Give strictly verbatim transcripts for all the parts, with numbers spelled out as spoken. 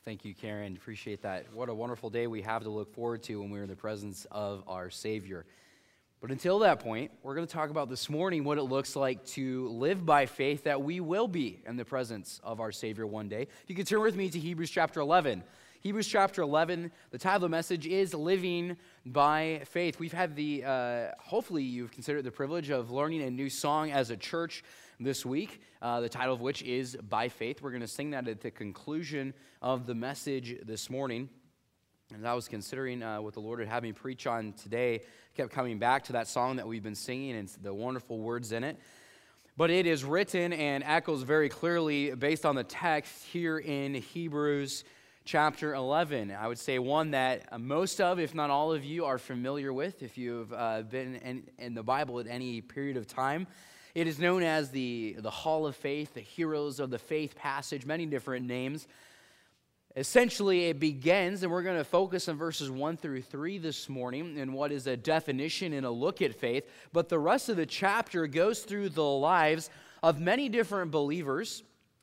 Thank you, Karen. Appreciate that. What a wonderful day we have to look forward to when we're in the presence of our Savior. But until that point, we're going to talk about this morning what it looks like to live by faith that we will be in the presence of our Savior one day. You can turn with me to Hebrews chapter eleven. Hebrews chapter eleven, the title of the message is Living by Faith. We've had the, uh, hopefully you've considered the privilege of learning a new song as a church this week, uh, the title of which is By Faith. We're going to sing that at the conclusion of the message this morning. As I was considering uh, what the Lord had had me preach on today, I kept coming back to that song that we've been singing and the wonderful words in it. But it is written and echoes very clearly based on the text here in Hebrews chapter eleven. I would say one that most of, if not all of you, are familiar with if you've uh, been in, in the Bible at any period of time. It is known as the, the Hall of Faith, the Heroes of the Faith passage, many different names. Essentially, it begins, and we're going to focus on verses one through three this morning in what is a definition and a look at faith. But the rest of the chapter goes through the lives of many different believers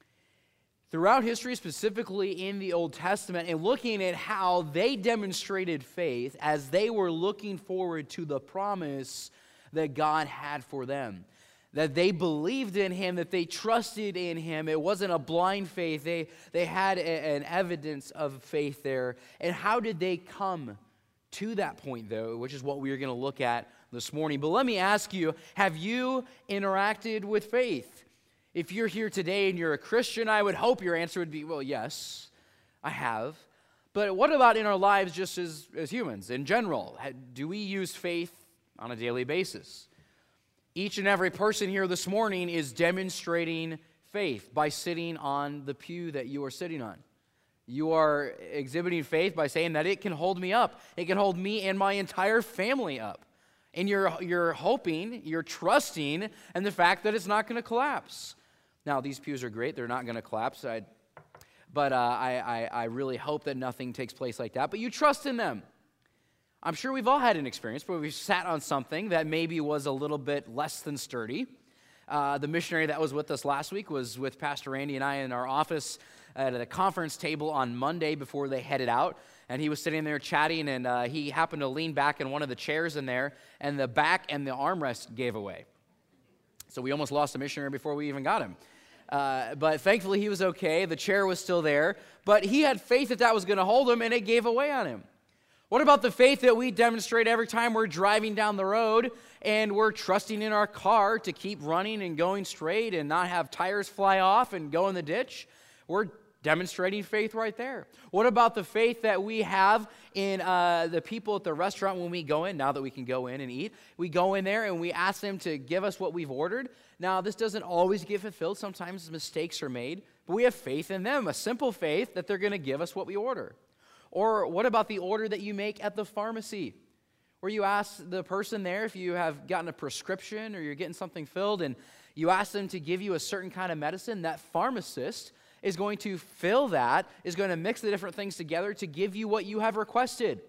throughout history, specifically in the Old Testament, and looking at how they demonstrated faith as they were looking forward to the promise that God had for them. That they believed in Him, that they trusted in Him. It wasn't a blind faith. They, they had a, an evidence of faith there. And how did they come to that point, though, which is what we are going to look at this morning. But let me ask you, have you interacted with faith? If you're here today and you're a Christian, I would hope your answer would be, well, yes, I have. But what about in our lives just as, as humans in general? Do we use faith on a daily basis? Each and every person here this morning is demonstrating faith by sitting on the pew that you are sitting on. You are exhibiting faith by saying that it can hold me up. It can hold me and my entire family up. And you're, you're hoping, you're trusting in the fact that it's not going to collapse. Now, these pews are great. They're not going to collapse. I, but uh, I, I, I really hope that nothing takes place like that. But you trust in them. I'm sure we've all had an experience where we've sat on something that maybe was a little bit less than sturdy. Uh, the missionary that was with us last week was with Pastor Randy and I in our office at a conference table on Monday before they headed out. And he was sitting there chatting, and uh, he happened to lean back in one of the chairs in there, and the back and the armrest gave away. So we almost lost a missionary before we even got him. Uh, but thankfully he was okay. The chair was still there. But he had faith that that was going to hold him, and it gave away on him. What about the faith that we demonstrate every time we're driving down the road and we're trusting in our car to keep running and going straight and not have tires fly off and go in the ditch? We're demonstrating faith right there. What about the faith that we have in uh, the people at the restaurant when we go in, now that we can go in and eat? We go in there and we ask them to give us what we've ordered. Now, this doesn't always get fulfilled. Sometimes mistakes are made, but we have faith in them, a simple faith that they're going to give us what we order. Or what about the order that you make at the pharmacy, where you ask the person there if you have gotten a prescription or you're getting something filled, and you ask them to give you a certain kind of medicine? That pharmacist is going to fill that, is going to mix the different things together to give you what you have requested.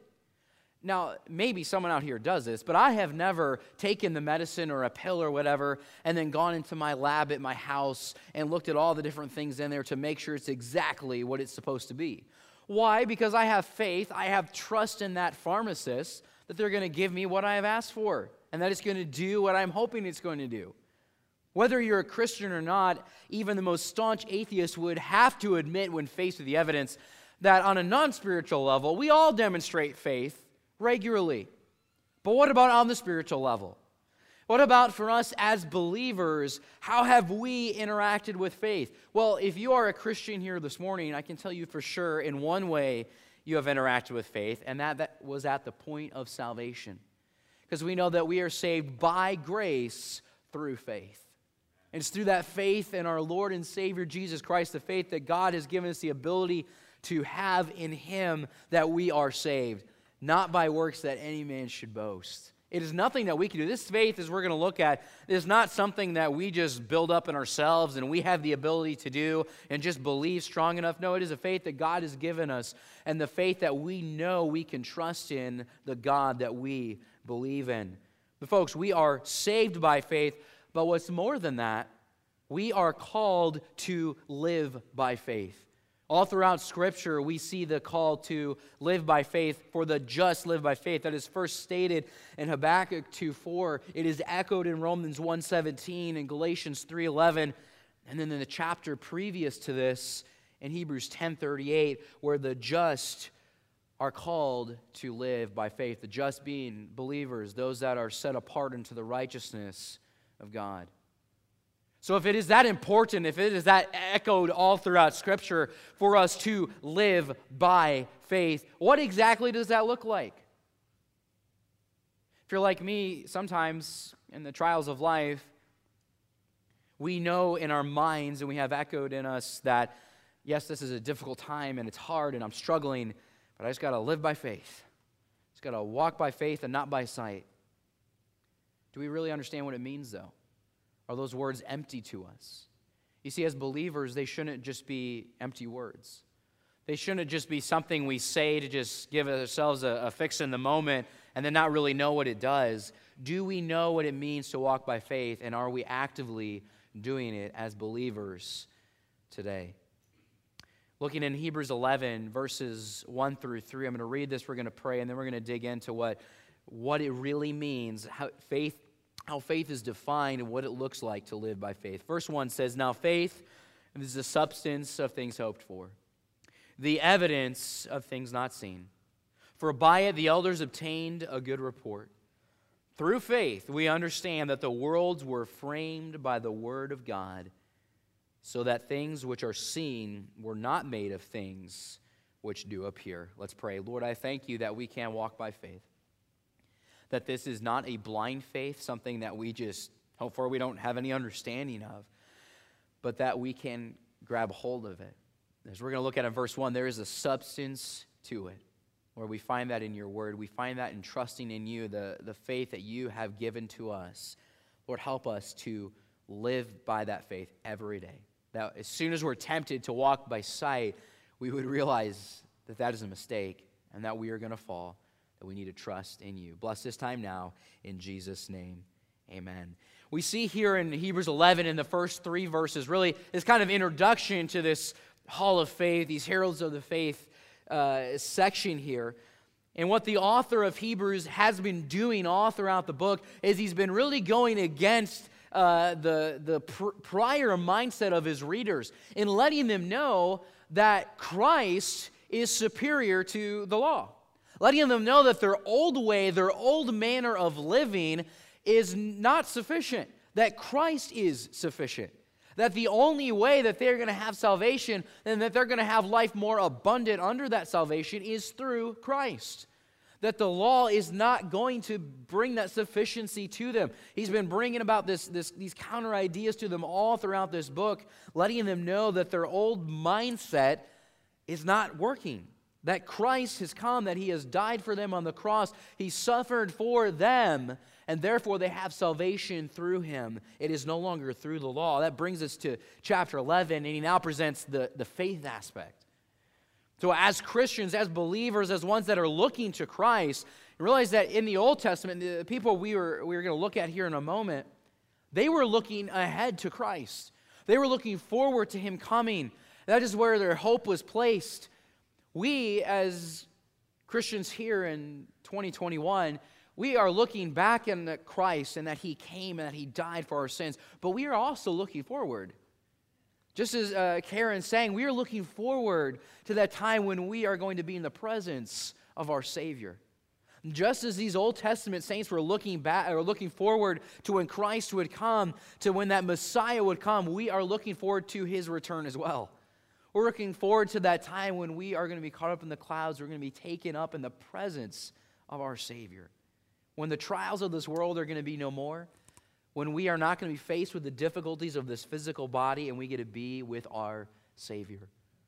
Now, maybe someone out here does this, but I have never taken the medicine or a pill or whatever and then gone into my lab at my house and looked at all the different things in there to make sure it's exactly what it's supposed to be. Why? Because I have faith, I have trust in that pharmacist that they're going to give me what I have asked for and that it's going to do what I'm hoping it's going to do. Whether you're a Christian or not, even the most staunch atheist would have to admit when faced with the evidence that on a non-spiritual level, we all demonstrate faith regularly. But what about on the spiritual level? What about for us as believers? How have we interacted with faith? Well, if you are a Christian here this morning, I can tell you for sure in one way you have interacted with faith, and that, that was at the point of salvation. Because we know that we are saved by grace through faith. And it's through that faith in our Lord and Savior Jesus Christ, the faith that God has given us the ability to have in Him, that we are saved, not by works that any man should boast. It is nothing that we can do. This faith, as we're going to look at, is not something that we just build up in ourselves and we have the ability to do and just believe strong enough. No, it is a faith that God has given us, and the faith that we know we can trust in the God that we believe in. But folks, we are saved by faith, but what's more than that, we are called to live by faith. All throughout Scripture, we see the call to live by faith, for the just live by faith. That is first stated in Habakkuk two four. It is echoed in Romans one seventeen and Galatians three eleven. And then in the chapter previous to this, in Hebrews ten thirty-eight, where the just are called to live by faith. The just being believers, those that are set apart into the righteousness of God. So if it is that important, if it is that echoed all throughout Scripture for us to live by faith, what exactly does that look like? If you're like me, sometimes in the trials of life, we know in our minds and we have echoed in us that, yes, this is a difficult time and it's hard and I'm struggling, but I just got to live by faith. Just got to walk by faith and not by sight. Do we really understand what it means, though? Are those words empty to us? You see, as believers, they shouldn't just be empty words. They shouldn't just be something we say to just give ourselves a, a fix in the moment and then not really know what it does. Do we know what it means to walk by faith, and are we actively doing it as believers today? Looking in Hebrews eleven, verses one through three, I'm going to read this, we're going to pray, and then we're going to dig into what, what it really means, how faith How faith is defined and what it looks like to live by faith. Verse one says, "Now faith is the substance of things hoped for, the evidence of things not seen. For by it the elders obtained a good report. Through faith we understand that the worlds were framed by the word of God, so that things which are seen were not made of things which do appear." Let's pray. Lord, I thank you that we can walk by faith. That this is not a blind faith, something that we just hope for, we don't have any understanding of, but that we can grab hold of it. As we're going to look at in verse one, there is a substance to it, where we find that in your word. We find that in trusting in you, the, the faith that you have given to us. Lord, help us to live by that faith every day. That as soon as we're tempted to walk by sight, we would realize that that is a mistake and that we are going to fall. That we need to trust in you. Bless this time now in Jesus' name. Amen. We see here in Hebrews eleven in the first three verses really this kind of introduction to this hall of faith, these heralds of the faith uh, section here. And what the author of Hebrews has been doing all throughout the book is he's been really going against uh, the, the pr- prior mindset of his readers and letting them know that Christ is superior to the law. Letting them know that their old way, their old manner of living is not sufficient, that Christ is sufficient, that the only way that they're going to have salvation and that they're going to have life more abundant under that salvation is through Christ, that the law is not going to bring that sufficiency to them. He's been bringing about this, this, these counter ideas to them all throughout this book, letting them know that their old mindset is not working. That Christ has come, that he has died for them on the cross. He suffered for them, and therefore they have salvation through him. It is no longer through the law. That brings us to chapter eleven, and he now presents the, the faith aspect. So as Christians, as believers, as ones that are looking to Christ, realize that in the Old Testament, the people we were, we were going to look at here in a moment, they were looking ahead to Christ. They were looking forward to him coming. That is where their hope was placed. We, as Christians here in twenty twenty-one, we are looking back at Christ and that he came and that he died for our sins, but we are also looking forward. Just as uh, Karen's saying, we are looking forward to that time when we are going to be in the presence of our Savior. Just as these Old Testament saints were looking back or looking forward to when Christ would come, to when that Messiah would come, we are looking forward to his return as well. We're looking forward to that time when we are going to be caught up in the clouds. We're going to be taken up in the presence of our Savior. When the trials of this world are going to be no more. When we are not going to be faced with the difficulties of this physical body and we get to be with our Savior.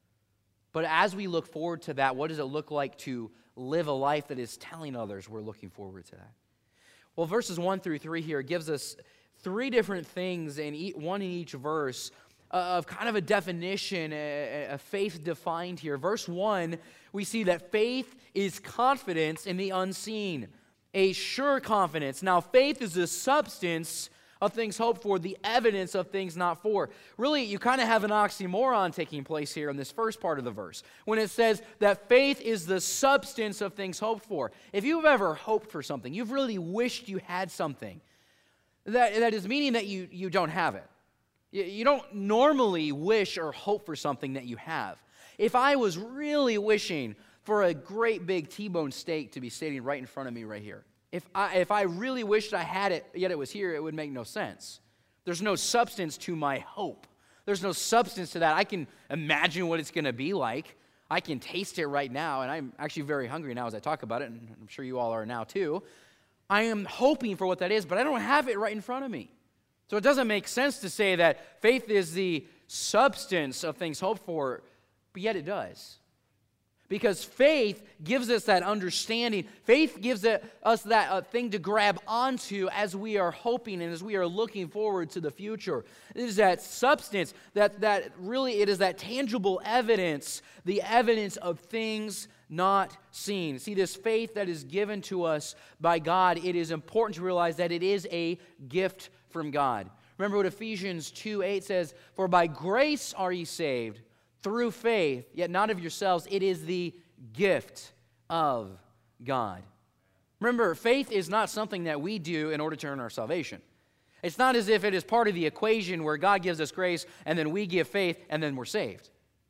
But as we look forward to that, what does it look like to live a life that is telling others we're looking forward to that? Well, verses one through three here gives us three different things, in each, one in each verse, of kind of a definition, a, a faith defined here. Verse one, we see that faith is confidence in the unseen, a sure confidence. Now, faith is the substance of things hoped for, the evidence of things not for. Really, you kind of have an oxymoron taking place here in this first part of the verse, when it says that faith is the substance of things hoped for. If you've ever hoped for something, you've really wished you had something, that, that is meaning that you, you don't have it. You, you don't normally wish or hope for something that you have. If I was really wishing for a great big T-bone steak to be sitting right in front of me right here, If I, if I really wished I had it, yet it was here, it would make no sense. There's no substance to my hope. There's no substance to that. I can imagine what it's going to be like. I can taste it right now, and I'm actually very hungry now as I talk about it, and I'm sure you all are now too. I am hoping for what that is, but I don't have it right in front of me. So it doesn't make sense to say that faith is the substance of things hoped for, but yet it does. Because faith gives us that understanding. Faith gives us that uh, thing to grab onto as we are hoping and as we are looking forward to the future. It is that substance, that, that really it is that tangible evidence, the evidence of things not seen. See, this faith that is given to us by God, it is important to realize that it is a gift from God. Remember what Ephesians two eight says, "For by grace are ye saved, through faith, yet not of yourselves, it is the gift of God." Remember, faith is not something that we do in order to earn our salvation. It's not as if it is part of the equation where God gives us grace and then we give faith and then we're saved.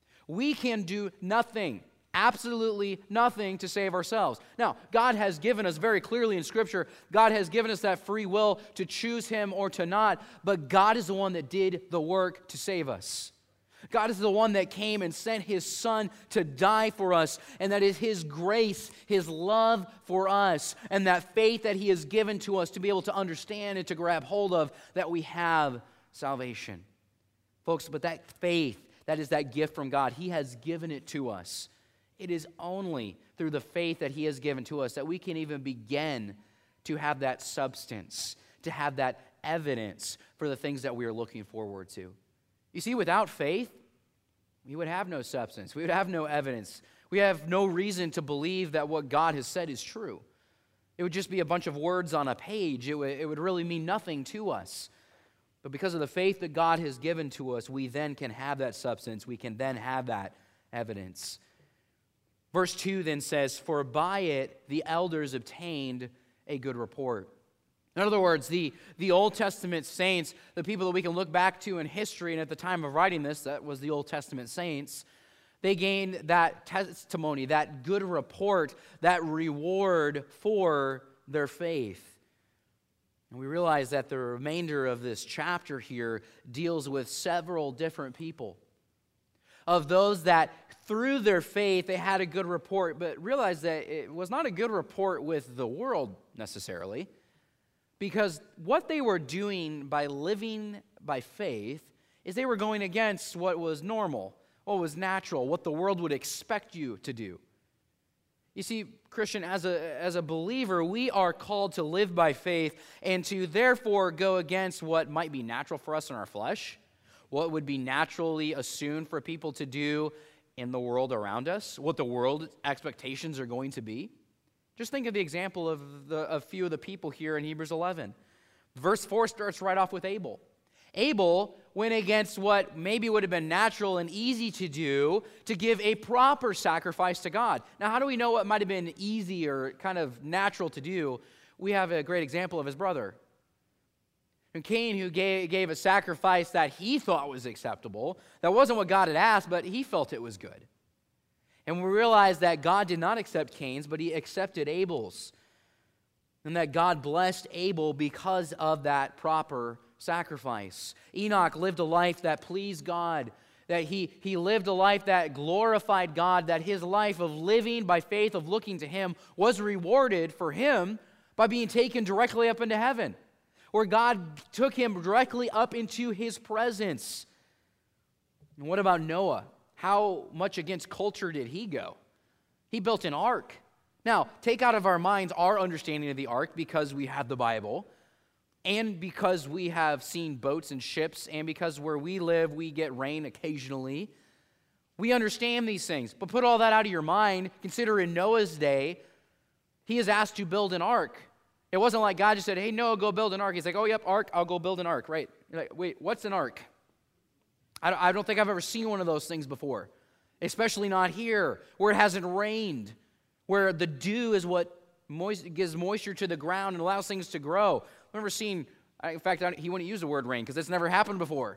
We can do nothing, absolutely nothing to save ourselves. Now, God has given us very clearly in Scripture, God has given us that free will to choose Him or to not, but God is the one that did the work to save us. God is the one that came and sent His Son to die for us, and that is His grace, His love for us, and that faith that He has given to us to be able to understand and to grab hold of, that we have salvation. Folks, but that faith, that is that gift from God, He has given it to us. It is only through the faith that He has given to us that we can even begin to have that substance, to have that evidence for the things that we are looking forward to. You see, without faith, we would have no substance. We would have no evidence. We have no reason to believe that what God has said is true. It would just be a bunch of words on a page. It would, it would really mean nothing to us. But because of the faith that God has given to us, we then can have that substance. We can then have that evidence. Verse two then says, "For by it the elders obtained a good report." In other words, the, the Old Testament saints, the people that we can look back to in history, and at the time of writing this, that was the Old Testament saints, they gained that testimony, that good report, that reward for their faith. And we realize that the remainder of this chapter here deals with several different people. Of those that through their faith they had a good report, but realize that it was not a good report with the world necessarily. Because what they were doing by living by faith is they were going against what was normal, what was natural, what the world would expect you to do. You see, Christian, as a, as a believer, we are called to live by faith and to therefore go against what might be natural for us in our flesh, what would be naturally assumed for people to do in the world around us, what the world expectations are going to be. Just think of the example of the, a few of the people here in Hebrews eleven. Verse four starts right off with Abel. Abel went against what maybe would have been natural and easy to do to give a proper sacrifice to God. Now, how do we know what might have been easy or kind of natural to do? We have a great example of his brother. And Cain, who gave, gave a sacrifice that he thought was acceptable, that wasn't what God had asked, but he felt it was good. And we realize that God did not accept Cain's, but He accepted Abel's. And that God blessed Abel because of that proper sacrifice. Enoch lived a life that pleased God, that he, he lived a life that glorified God, that his life of living by faith, of looking to Him, was rewarded for him by being taken directly up into heaven, where God took him directly up into His presence. And what about Noah? How much against culture did he go? He built an ark. Now, take out of our minds our understanding of the ark because we have the Bible, and because we have seen boats and ships, and because where we live, we get rain occasionally. We understand these things. But put all that out of your mind. Consider in Noah's day, he is asked to build an ark. It wasn't like God just said, hey, Noah, go build an ark. He's like, oh, yep, ark, I'll go build an ark, right? You're like, wait, what's an ark? I don't, I don't think I've ever seen one of those things before, especially not here where it hasn't rained, where the dew is what moist, gives moisture to the ground and allows things to grow. I've never seen, in fact, I, he wouldn't use the word rain because it's never happened before.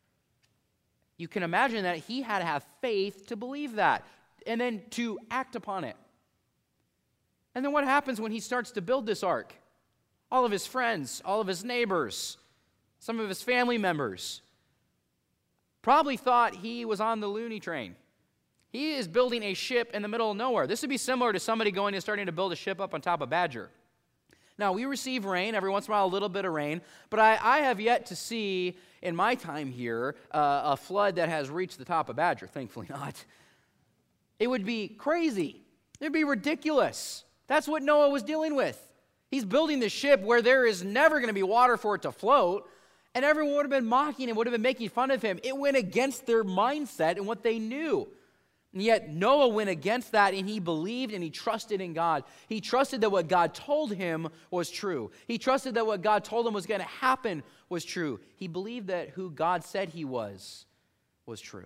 You can imagine that he had to have faith to believe that and then to act upon it. And then what happens when he starts to build this ark? All of his friends, all of his neighbors, some of his family members probably thought he was on the loony train. He is building a ship in the middle of nowhere. This would be similar to somebody going and starting to build a ship up on top of Badger. Now, we receive rain, every once in a while a little bit of rain, but I, I have yet to see in my time here uh, a flood that has reached the top of Badger. Thankfully not. It would be crazy. It would be ridiculous. That's what Noah was dealing with. He's building this ship where there is never going to be water for it to float, and everyone would have been mocking him, would have been making fun of him. It went against their mindset and what they knew. And yet Noah went against that, and he believed and he trusted in God. He trusted that what God told him was true. He trusted that what God told him was going to happen was true. He believed that who God said he was was true.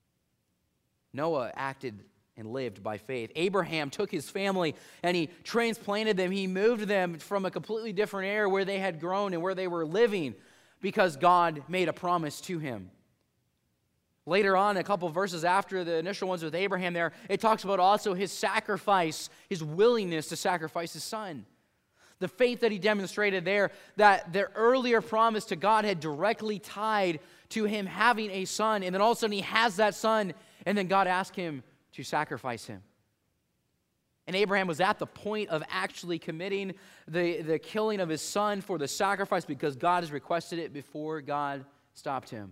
Noah acted and lived by faith. Abraham took his family and he transplanted them. He moved them from a completely different area where they had grown and where they were living because God made a promise to him. Later on, a couple verses after the initial ones with Abraham there, it talks about also his sacrifice, his willingness to sacrifice his son. The faith that he demonstrated there, that the earlier promise to God had directly tied to him having a son, and then all of a sudden he has that son, and then God asked him to sacrifice him. And Abraham was at the point of actually committing the, the killing of his son for the sacrifice because God has requested it before God stopped him.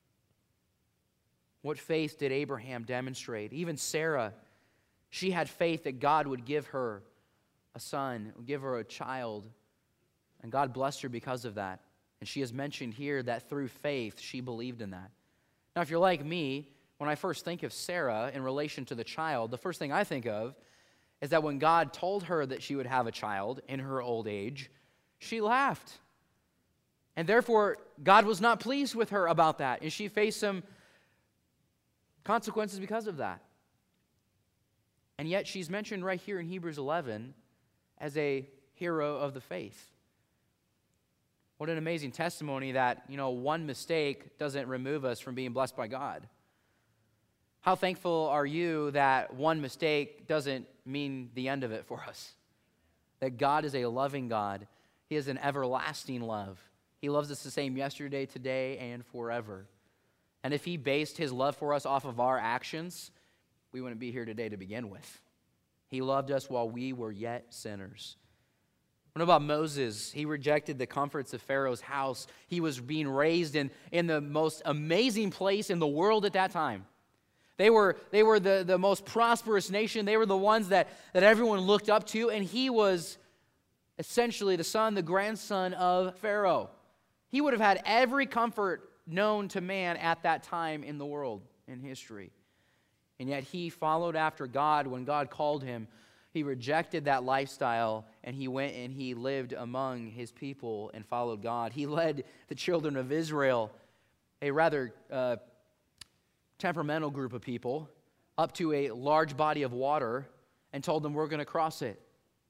What faith did Abraham demonstrate? Even Sarah, she had faith that God would give her a son, would give her a child, and God blessed her because of that. And she has mentioned here that through faith, she believed in that. Now, if you're like me, when I first think of Sarah in relation to the child, the first thing I think of is that when God told her that she would have a child in her old age, she laughed. And therefore, God was not pleased with her about that, and she faced some consequences because of that. And yet she's mentioned right here in Hebrews eleven as a hero of the faith. What an amazing testimony that, you know, one mistake doesn't remove us from being blessed by God. How thankful are you that one mistake doesn't mean the end of it for us? That God is a loving God. He is an everlasting love. He loves us the same yesterday, today, and forever. And if he based his love for us off of our actions, we wouldn't be here today to begin with. He loved us while we were yet sinners. What about Moses? He rejected the comforts of Pharaoh's house. He was being raised in, in the most amazing place in the world at that time. They were, they were the, the most prosperous nation. They were the ones that, that everyone looked up to, and he was essentially the son, the grandson of Pharaoh. He would have had every comfort known to man at that time in the world, in history. And yet he followed after God when God called him. He rejected that lifestyle, and he went and he lived among his people and followed God. He led the children of Israel, a rather uh, temperamental group of people, up to a large body of water and told them, we're going to cross it.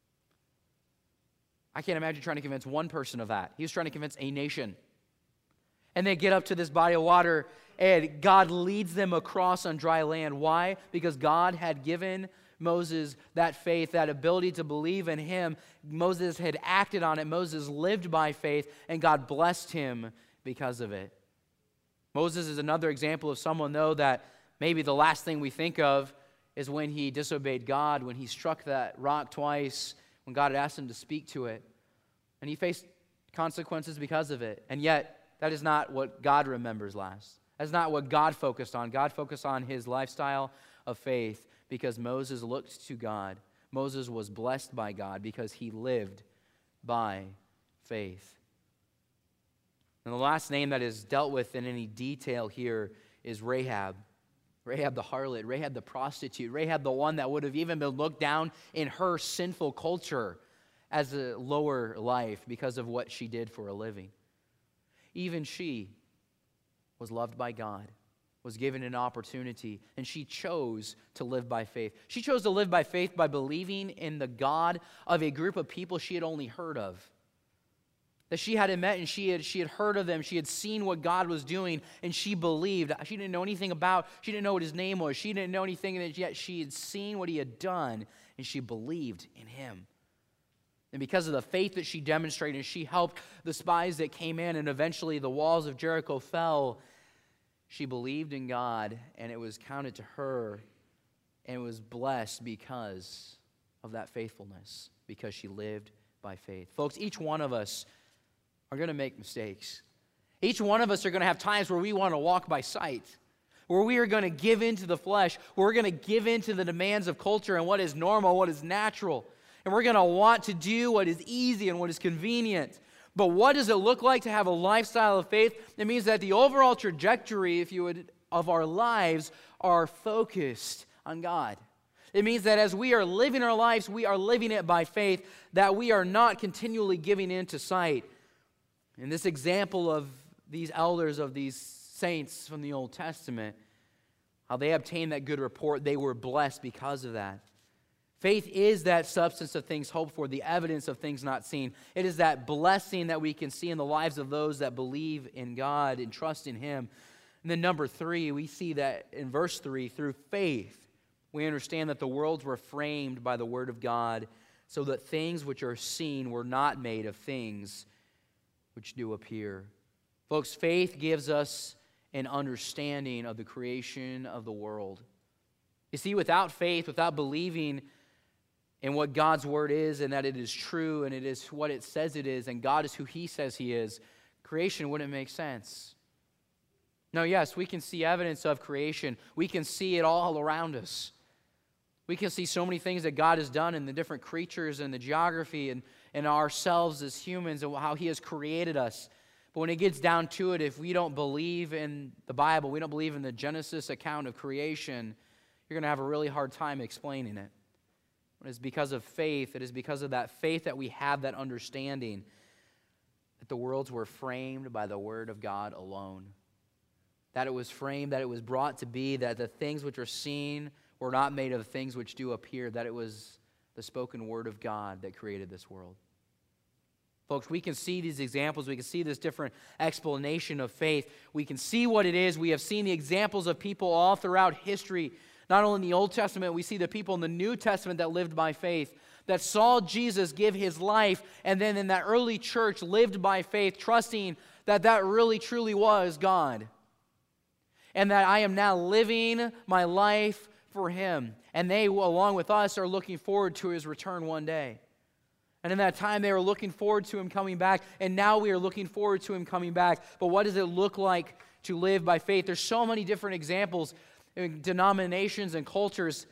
I can't imagine trying to convince one person of that. He was trying to convince a nation. And they get up to this body of water, and God leads them across on dry land. Why? Because God had given Moses that faith, that ability to believe in him. Moses had acted on it. Moses lived by faith, and God blessed him because of it. Moses is another example of someone, though, that maybe the last thing we think of is when he disobeyed God, when he struck that rock twice, when God had asked him to speak to it. And he faced consequences because of it. And yet, that is not what God remembers last. That's not what God focused on. God focused on his lifestyle of faith because Moses looked to God. Moses was blessed by God because he lived by faith. And the last name that is dealt with in any detail here is Rahab. Rahab the harlot, Rahab the prostitute, Rahab the one that would have even been looked down in her sinful culture as a lower life because of what she did for a living. Even she was loved by God, was given an opportunity, and she chose to live by faith. She chose to live by faith by believing in the God of a group of people she had only heard of. That she hadn't met, and she had, she had heard of them. She had seen what God was doing, and she believed. She didn't know anything about, she didn't know what his name was. She didn't know anything, and yet she had seen what he had done, and she believed in him. And because of the faith that she demonstrated, she helped the spies that came in, and eventually the walls of Jericho fell. She believed in God, and it was counted to her, and was blessed because of that faithfulness, because she lived by faith. Folks, each one of us are going to make mistakes. Each one of us are going to have times where we want to walk by sight, where we are going to give into the flesh, where we're going to give into the demands of culture and what is normal, what is natural. And we're going to want to do what is easy and what is convenient. But what does it look like to have a lifestyle of faith? It means that the overall trajectory, if you would, of our lives are focused on God. It means that as we are living our lives, we are living it by faith, that we are not continually giving in to sight. In this example of these elders, of these saints from the Old Testament, how they obtained that good report, they were blessed because of that. Faith is that substance of things hoped for, the evidence of things not seen. It is that blessing that we can see in the lives of those that believe in God and trust in him. And then number three, we see that in verse three, through faith, we understand that the worlds were framed by the word of God, so that things which are seen were not made of things which do appear. Folks, faith gives us an understanding of the creation of the world. You see, without faith, without believing in what God's word is and that it is true and it is what it says it is and God is who he says he is, creation wouldn't make sense. Now, yes, we can see evidence of creation. We can see it all around us. We can see so many things that God has done in the different creatures and the geography and, and ourselves as humans and how he has created us. But when it gets down to it, if we don't believe in the Bible, we don't believe in the Genesis account of creation, you're going to have a really hard time explaining it. It is because of faith, it is because of that faith that we have that understanding that the worlds were framed by the word of God alone. That it was framed, that it was brought to be, that the things which are seen were not made of things which do appear, that it was the spoken word of God that created this world. Folks, we can see these examples. We can see this different explanation of faith. We can see what it is. We have seen the examples of people all throughout history. Not only in the Old Testament, we see the people in the New Testament that lived by faith, that saw Jesus give his life, and then in that early church lived by faith, trusting that that really truly was God. And that I am now living my life for him. And they, along with us, are looking forward to his return one day. And in that time, they were looking forward to him coming back, and now we are looking forward to him coming back. But what does it look like to live by faith? There's so many different examples, denominations and cultures,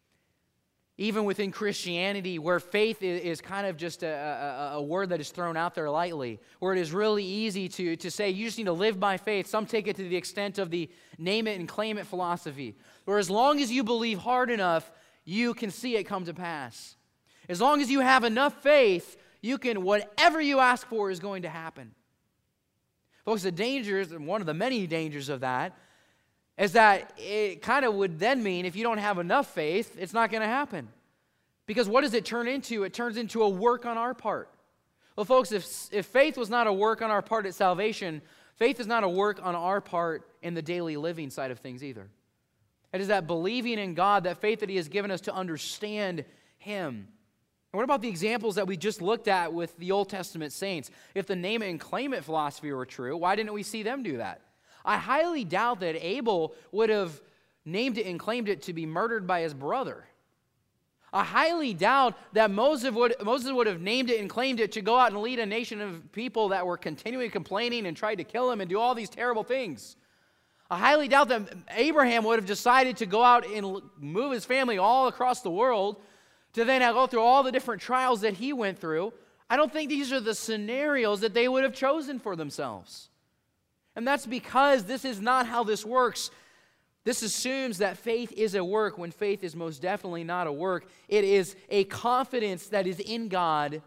even within Christianity, where faith is kind of just a, a, a word that is thrown out there lightly, where it is really easy to, to say you just need to live by faith. Some take it to the extent of the name it and claim it philosophy, where as long as you believe hard enough, you can see it come to pass. As long as you have enough faith, you can, whatever you ask for is going to happen. Folks, the dangers, and one of the many dangers of that, is that it kind of would then mean if you don't have enough faith, it's not going to happen. Because what does it turn into? It turns into a work on our part. Well, folks, if, if faith was not a work on our part at salvation, faith is not a work on our part in the daily living side of things either. It is that believing in God, that faith that he has given us to understand him. And what about the examples that we just looked at with the Old Testament saints? If the name it and claim it philosophy were true, why didn't we see them do that? I highly doubt that Abel would have named it and claimed it to be murdered by his brother. I highly doubt that Moses would, Moses would have named it and claimed it to go out and lead a nation of people that were continually complaining and tried to kill him and do all these terrible things. I highly doubt that Abraham would have decided to go out and move his family all across the world to then go through all the different trials that he went through. I don't think these are the scenarios that they would have chosen for themselves. And that's because this is not how this works. This assumes that faith is a work when faith is most definitely not a work. It is a confidence that is in God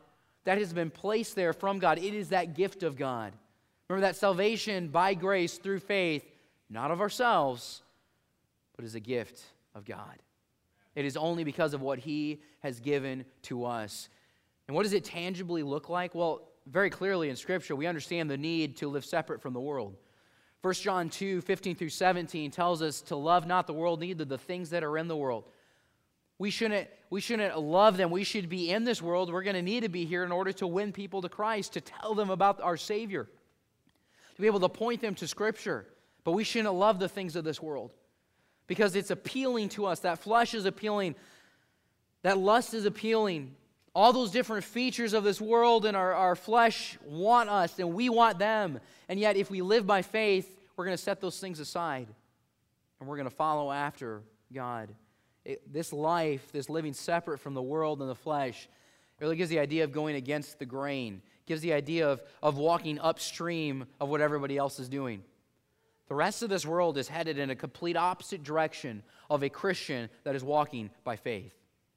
that has been placed there from God. It is that gift of God. Remember that salvation by grace through faith, not of ourselves, but is a gift of God. It is only because of what He has given to us. And what does it tangibly look like? Well, very clearly in Scripture, we understand the need to live separate from the world. First John two, fifteen through seventeen tells us to love not the world, neither the things that are in the world. We shouldn't, we shouldn't love them. We should be in this world. We're going to need to be here in order to win people to Christ, to tell them about our Savior, to be able to point them to Scripture. But we shouldn't love the things of this world because it's appealing to us. That flesh is appealing. That lust is appealing. All those different features of this world and our, our flesh want us, and we want them. And yet, if we live by faith, we're going to set those things aside, and we're going to follow after God. It, this life, this living separate from the world and the flesh, it really gives the idea of going against the grain. It gives the idea of, of walking upstream of what everybody else is doing. The rest of this world is headed in a complete opposite direction of a Christian that is walking by faith.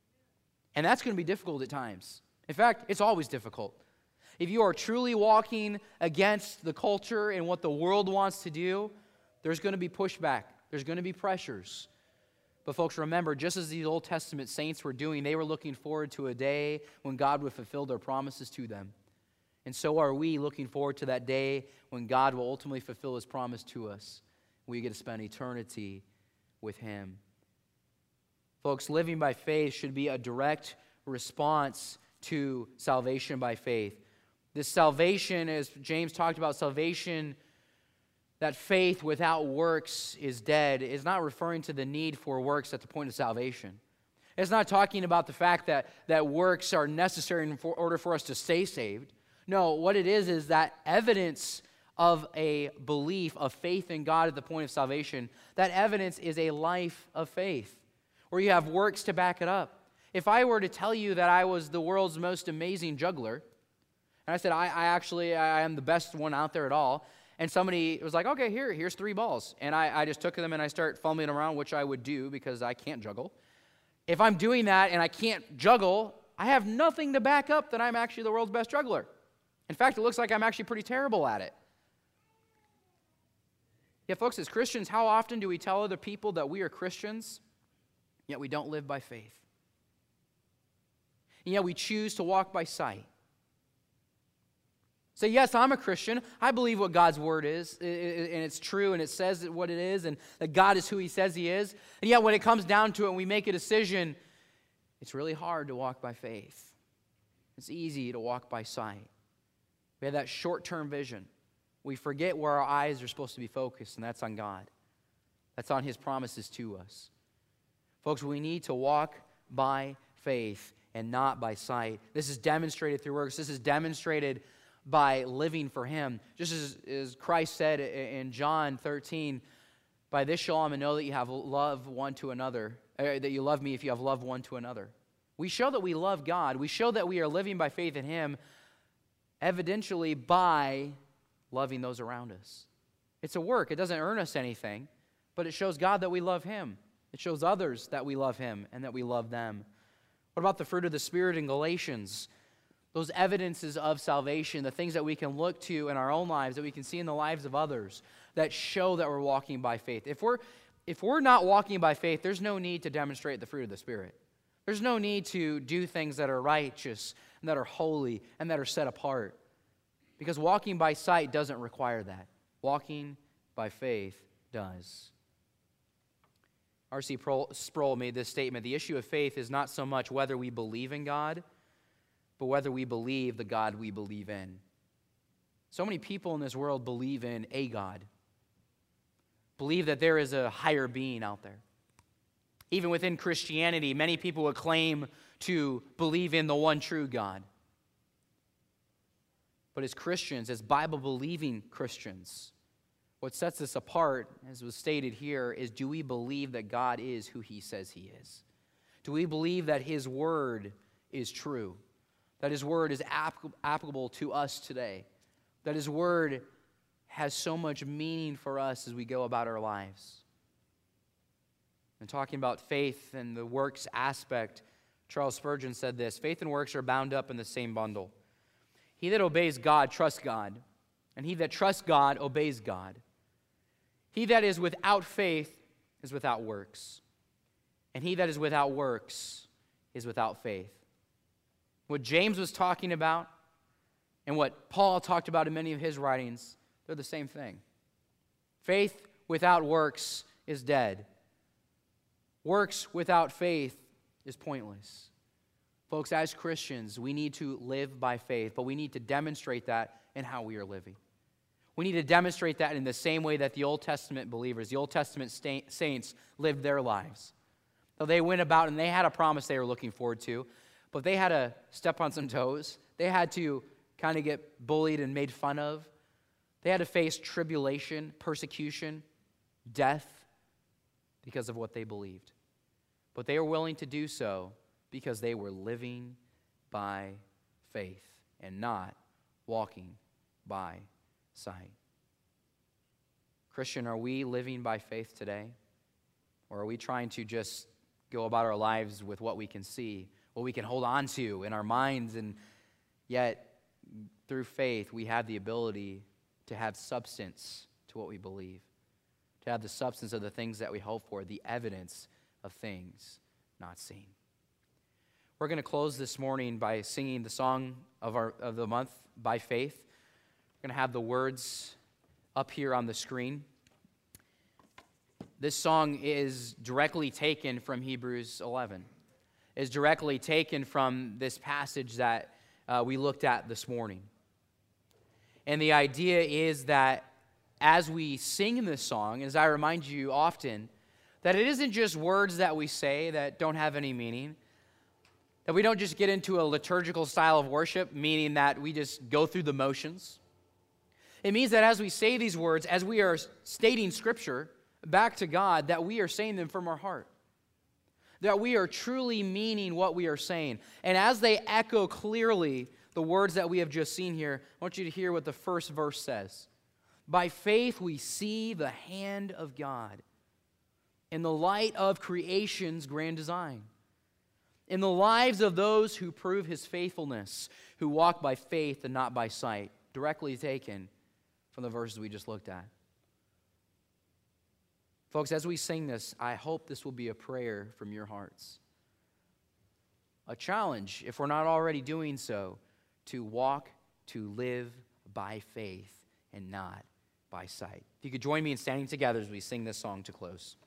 And that's going to be difficult at times. In fact, it's always difficult. If you are truly walking against the culture and what the world wants to do, there's going to be pushback. There's going to be pressures. But folks, remember, just as these Old Testament saints were doing, they were looking forward to a day when God would fulfill their promises to them. And so are we looking forward to that day when God will ultimately fulfill His promise to us. We get to spend eternity with Him. Folks, living by faith should be a direct response to salvation by faith. This salvation, as James talked about, salvation, that faith without works is dead, is not referring to the need for works at the point of salvation. It's not talking about the fact that, that works are necessary in order for us to stay saved. No, what it is is that evidence of a belief, of faith in God at the point of salvation, that evidence is a life of faith, where you have works to back it up. If I were to tell you that I was the world's most amazing juggler, and I said, I, I actually, I am the best one out there at all, and somebody was like, okay, here, here's three balls, and I, I just took them and I start fumbling around, which I would do because I can't juggle. If I'm doing that and I can't juggle, I have nothing to back up that I'm actually the world's best juggler. In fact, it looks like I'm actually pretty terrible at it. Yeah, folks, as Christians, how often do we tell other people that we are Christians, yet we don't live by faith? And yet we choose to walk by sight. Say, yes, I'm a Christian. I believe what God's word is, and it's true, and it says what it is, and that God is who He says He is. And yet when it comes down to it and we make a decision, it's really hard to walk by faith. It's easy to walk by sight. We have that short-term vision. We forget where our eyes are supposed to be focused, and that's on God. That's on His promises to us. Folks, we need to walk by faith and not by sight. This is demonstrated through works. This is demonstrated by living for Him. Just as, as Christ said in John thirteen, by this shall all men know that you have love one to another, uh, that you love me if you have love one to another. We show that we love God. We show that we are living by faith in Him, evidentially by loving those around us. It's a work. It doesn't earn us anything, but it shows God that we love Him. It shows others that we love Him and that we love them. What about the fruit of the Spirit in Galatians? Those evidences of salvation, the things that we can look to in our own lives, that we can see in the lives of others, that show that we're walking by faith. If we're, if we're not walking by faith, there's no need to demonstrate the fruit of the Spirit. There's no need to do things that are righteous and that are holy and that are set apart. Because walking by sight doesn't require that. Walking by faith does. R C Sproul made this statement: the issue of faith is not so much whether we believe in God, but whether we believe the God we believe in. So many people in this world believe in a God, believe that there is a higher being out there. Even within Christianity, many people would claim to believe in the one true God. But as Christians, as Bible-believing Christians, what sets us apart, as was stated here, is do we believe that God is who He says He is? Do we believe that His Word is true? That His Word is applicable to us today? That His Word has so much meaning for us as we go about our lives? And talking about faith and the works aspect, Charles Spurgeon said this: faith and works are bound up in the same bundle. He that obeys God trusts God, and he that trusts God obeys God. He that is without faith is without works, and he that is without works is without faith. What James was talking about and what Paul talked about in many of his writings, they're the same thing. Faith without works is dead. Works without faith is pointless. Folks, as Christians, we need to live by faith, but we need to demonstrate that in how we are living. We need to demonstrate that in the same way that the Old Testament believers, the Old Testament saints lived their lives. So they went about and they had a promise they were looking forward to, but they had to step on some toes. They had to kind of get bullied and made fun of. They had to face tribulation, persecution, death because of what they believed. But they were willing to do so because they were living by faith and not walking by sight. Christian, are we living by faith today? Or are we trying to just go about our lives with what we can see, what we can hold on to in our minds, and yet through faith we have the ability to have substance to what we believe, to have the substance of the things that we hope for, the evidence of things not seen. We're going to close this morning by singing the song of our of the month, By Faith. We're going to have the words up here on the screen. This song is directly taken from Hebrews eleven. Is directly taken from this passage that uh, we looked at this morning. And the idea is that as we sing this song, as I remind you often, that it isn't just words that we say that don't have any meaning, that we don't just get into a liturgical style of worship, meaning that we just go through the motions. It means that as we say these words, as we are stating Scripture back to God, that we are saying them from our heart. That we are truly meaning what we are saying. And as they echo clearly the words that we have just seen here, I want you to hear what the first verse says. By faith we see the hand of God in the light of creation's grand design, in the lives of those who prove his faithfulness, who walk by faith and not by sight, directly taken from the verses we just looked at. Folks, as we sing this, I hope this will be a prayer from your hearts. A challenge, if we're not already doing so, to walk, to live by faith and not by sight. If you could join me in standing together as we sing this song to close.